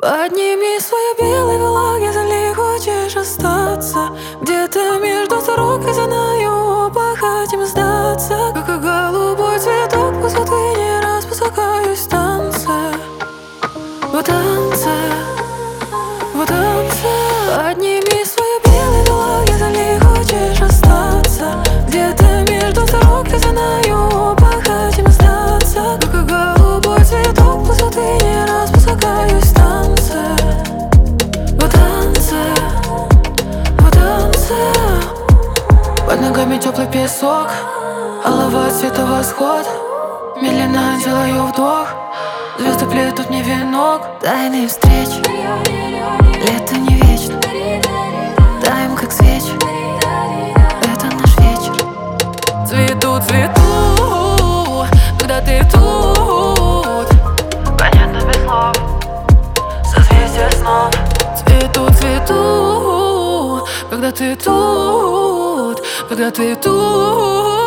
Подними свои белые влаги, зали, хочешь остаться где-то между сорок, и знаю, оба хотим сдаться. Как и голубой цветок высоты, не раз спускаюсь в танце, в танце, в танце. Подними свои белые влаги, зали, хочешь остаться где-то между сорок, и знаю, оба хотим сдаться. Как и голубой цветок высоты, не раз спускаюсь в танце, в танце, в танце. Под ногами теплый песок, олова цвета восход. Медленно делаю вдох, звезды плетут мне венок. Тайные встречи, лето не вечно, таем как свечи, это наш вечер. Цвету, цвету, когда ты тут, понятно без слов, созвездие снов. Цвету, цвету, когда ты тут, когда ты тут.